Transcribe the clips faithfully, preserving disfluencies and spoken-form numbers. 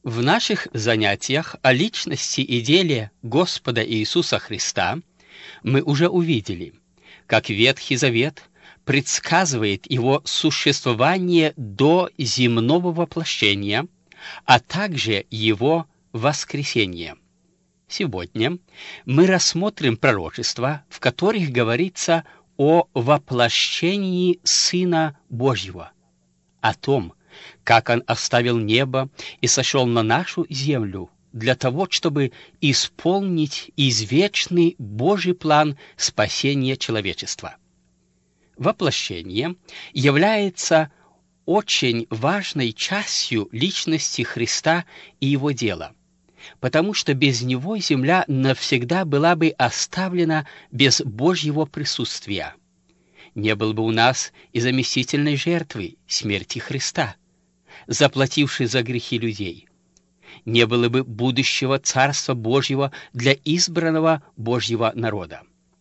В наших занятиях о личности и деле Господа Иисуса Христа мы уже увидели, как Ветхий Завет предсказывает его существование до земного воплощения, а также его воскресение. Сегодня мы рассмотрим пророчества, в которых говорится о воплощении Сына Божьего, о том, как Он оставил небо и сошел на нашу землю для того, чтобы исполнить извечный Божий план спасения человечества. Воплощение является очень важной частью личности Христа и Его дела, потому что без Него земля навсегда была бы оставлена без Божьего присутствия. Не было бы у нас и заместительной жертвы смерти Христа, заплатившей за грехи людей. Не было бы будущего Царства Божьего для избранного Божьего народа.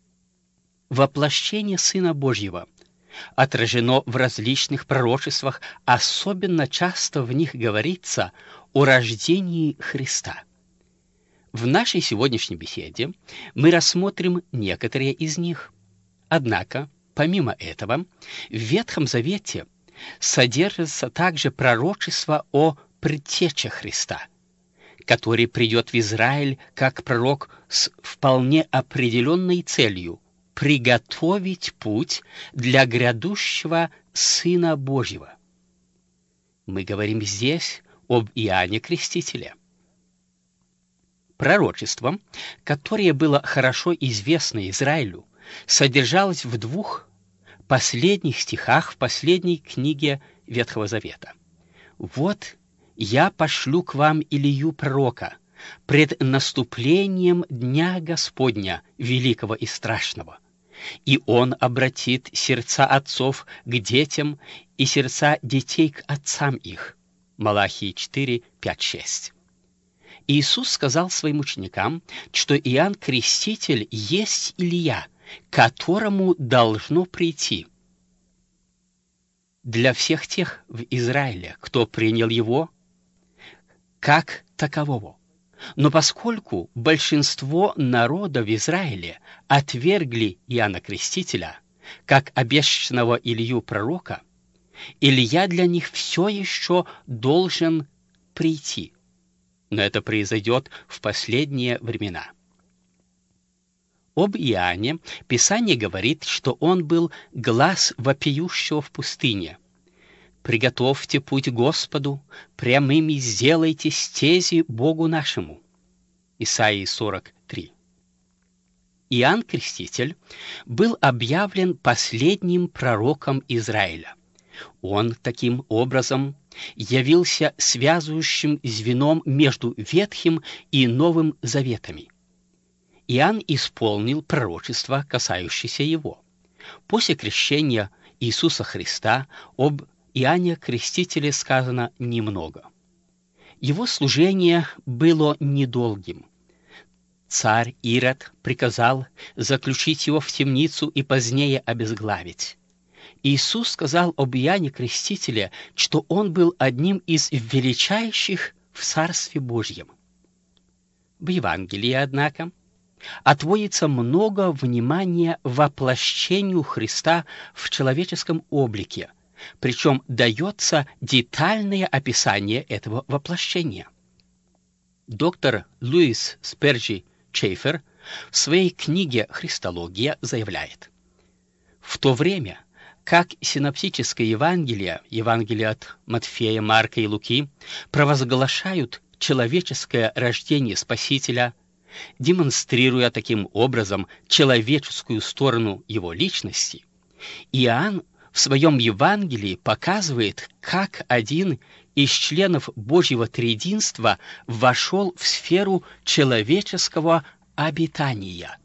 Воплощение Сына Божьего отражено в различных пророчествах, особенно часто в них говорится о рождении Христа. В нашей сегодняшней беседе мы рассмотрим некоторые из них. Однако, помимо этого, в Ветхом Завете содержится также пророчество о предтече Христа, который придет в Израиль как пророк с вполне определенной целью — приготовить путь для грядущего Сына Божьего. Мы говорим здесь об Иоанне Крестителе. Пророчество, которое было хорошо известно Израилю, содержалось в двух последних стихах в последней книге Ветхого Завета. «Вот я пошлю к вам Илию пророка пред наступлением дня Господня, великого и страшного, и он обратит сердца отцов к детям и сердца детей к отцам их». Малахии четыре, пять, шесть. Иисус сказал своим ученикам, что Иоанн Креститель есть Илия, которому должно прийти. Для всех тех в Израиле, кто принял его как такового. Но поскольку большинство народа в Израиле отвергли Иоанна Крестителя как обещанного Илью пророка, Илия для них все еще должен прийти. Но это произойдет в последние времена. Об Иоанне Писание говорит, что он был глас вопиющего в пустыне. «Приготовьте путь Господу, прямыми сделайте стези Богу нашему». Исайя сорок три. Иоанн Креститель был объявлен последним пророком Израиля. Он таким образом явился связующим звеном между Ветхим и Новым Заветами. Иоанн исполнил пророчество, касающееся его. После крещения Иисуса Христа об Иоанне Крестителе сказано немного. Его служение было недолгим. Царь Ирод приказал заключить его в темницу и позднее обезглавить. Иисус сказал об Иоанне Крестителе, что он был одним из величайших в Царстве Божьем. В Евангелии, однако, отводится много внимания воплощению Христа в человеческом облике, причем дается детальное описание этого воплощения. Доктор Луис Сперджи Чейфер в своей книге «Христология» заявляет: «В то время, как синоптическое Евангелие, Евангелие от Матфея, Марка и Луки, провозглашают человеческое рождение Спасителя, демонстрируя таким образом человеческую сторону его личности, Иоанн в своем Евангелии показывает, как один из членов Божьего триединства вошел в сферу человеческого обитания».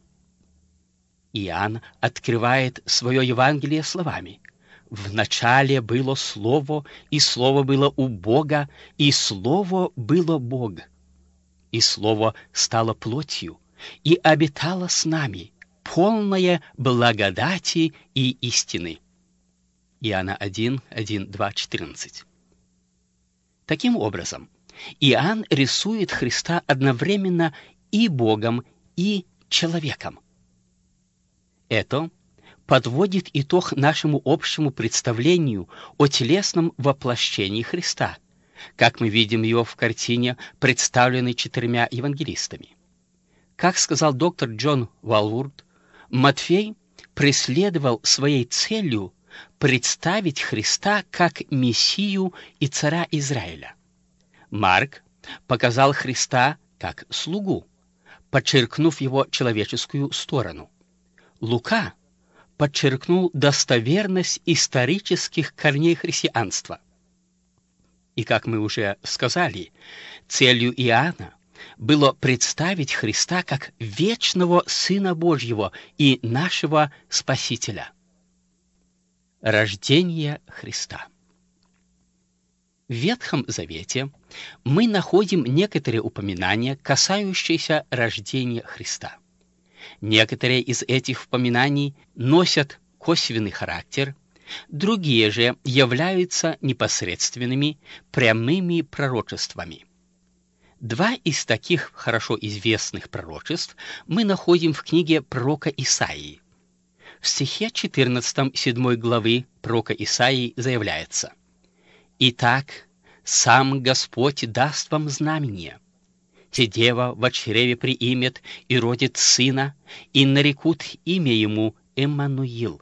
Иоанн открывает свое Евангелие словами: «В начале было Слово, и Слово было у Бога, и Слово было Бог. И Слово стало плотью, и обитало с нами, полное благодати и истины». Иоанна один, один, два, четырнадцать. Таким образом, Иоанн рисует Христа одновременно и Богом, и человеком. Это подводит итог нашему общему представлению о телесном воплощении Христа, как мы видим его в картине, представленной четырьмя евангелистами. Как сказал доктор Джон Валвурд, Матфей преследовал своей целью представить Христа как Мессию и царя Израиля. Марк показал Христа как слугу, подчеркнув его человеческую сторону. Лука подчеркнул достоверность исторических корней христианства. И, как мы уже сказали, целью Иоанна было представить Христа как вечного Сына Божьего и нашего Спасителя. Рождение Христа. В Ветхом Завете мы находим некоторые упоминания, касающиеся рождения Христа. Некоторые из этих упоминаний носят косвенный характер, другие же являются непосредственными, прямыми пророчествами. Два из таких хорошо известных пророчеств мы находим в книге пророка Исаии. В стихе четырнадцатом седьмой главы пророка Исаии заявляется: «Итак, сам Господь даст вам знамение. Те дева во чреве приимет и родит сына, и нарекут имя ему Эммануил».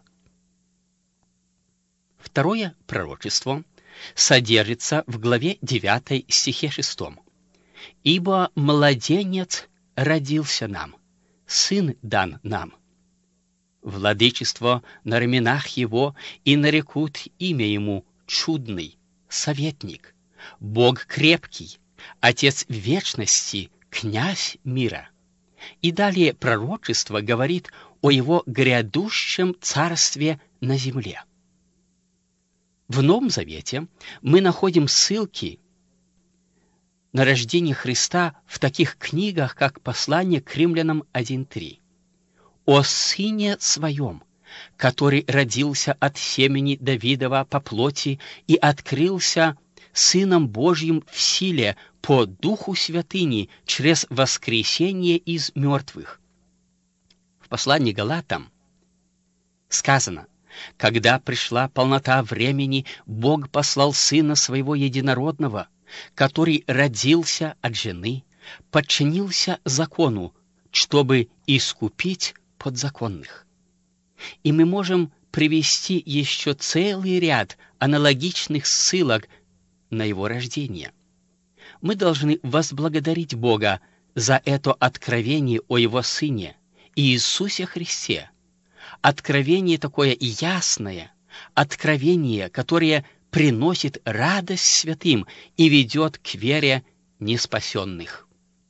Второе пророчество содержится в главе девятой стихе шестом. «Ибо младенец родился нам, сын дан нам. Владычество на раменах его, и нарекут имя ему Чудный, Советник, Бог крепкий, Отец вечности, Князь мира». И далее пророчество говорит о его грядущем царстве на земле. В Новом Завете мы находим ссылки на рождение Христа в таких книгах, как послание к Римлянам один три. «О Сыне Своем, который родился от семени Давидова по плоти и открылся Сыном Божьим в силе по Духу Святыни через воскресение из мертвых». В послании к Галатам сказано: «Когда пришла полнота времени, Бог послал Сына Своего Единородного, который родился от жены, подчинился закону, чтобы искупить подзаконных». И мы можем привести еще целый ряд аналогичных ссылок на его рождение. Мы должны возблагодарить Бога за это откровение о Его Сыне, Иисусе Христе. Откровение такое ясное, откровение, которое приносит радость святым и ведет к вере неспасенных.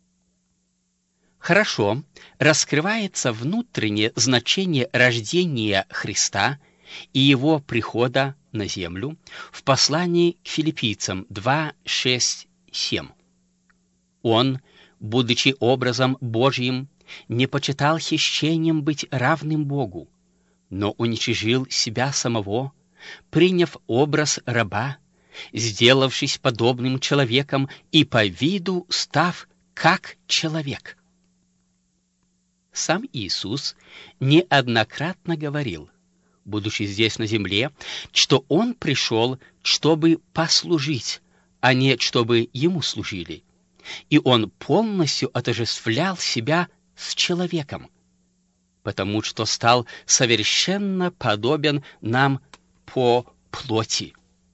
Хорошо раскрывается внутреннее значение рождения Христа и Его прихода на землю в послании к Филиппийцам два шесть семь. «Он, будучи образом Божьим, не почитал хищением быть равным Богу, но уничижил себя самого, приняв образ раба, сделавшись подобным человеком и по виду став как человек». Сам Иисус неоднократно говорил, будучи здесь на земле, что Он пришел, чтобы послужить, а не чтобы Ему служили. И Он полностью отождествлял себя с человеком, потому что стал совершенно подобен нам по плоти.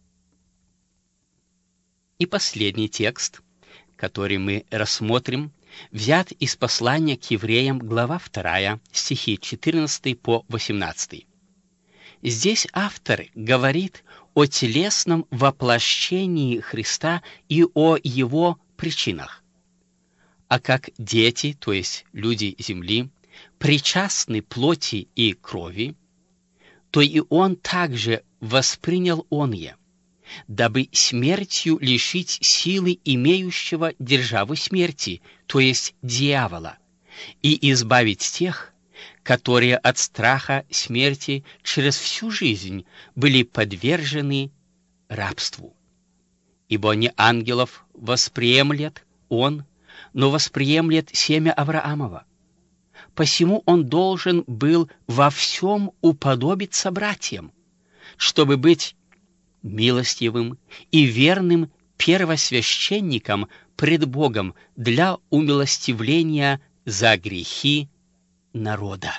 И последний текст, который мы рассмотрим, взят из послания к евреям, глава вторая, стихи четырнадцатый по восемнадцатый. Здесь автор говорит о телесном воплощении Христа и о Его причинах. А как дети, то есть люди земли, причастны плоти и крови, то и Он также воспринял оние, дабы смертью лишить силы имеющего державу смерти, то есть дьявола, и избавить тех, которые от страха смерти через всю жизнь были подвержены рабству. ибо не ангелов восприемлет он, но восприемлет семя Авраамова. Посему он должен был во всем уподобиться братьям, чтобы быть милостивым и верным первосвященником пред Богом для умилостивления за грехи народа.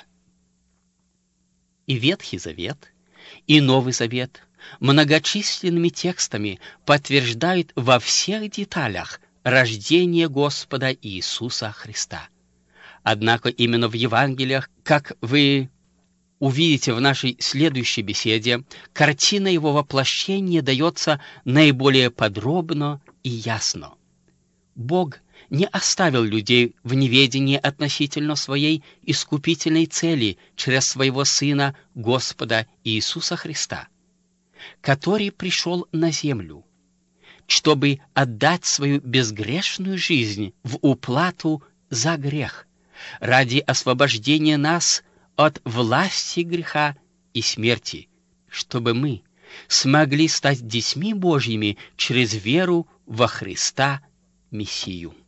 И Ветхий Завет, и Новый Завет многочисленными текстами подтверждают во всех деталях рождение Господа Иисуса Христа. Однако именно в Евангелиях, как вы увидите в нашей следующей беседе, картина его воплощения дается наиболее подробно и ясно. Бог не оставил людей в неведении относительно своей искупительной цели через своего Сына Господа Иисуса Христа, который пришел на землю, чтобы отдать свою безгрешную жизнь в уплату за грех, ради освобождения нас от власти греха и смерти, чтобы мы смогли стать детьми Божьими через веру во Христа Мессию.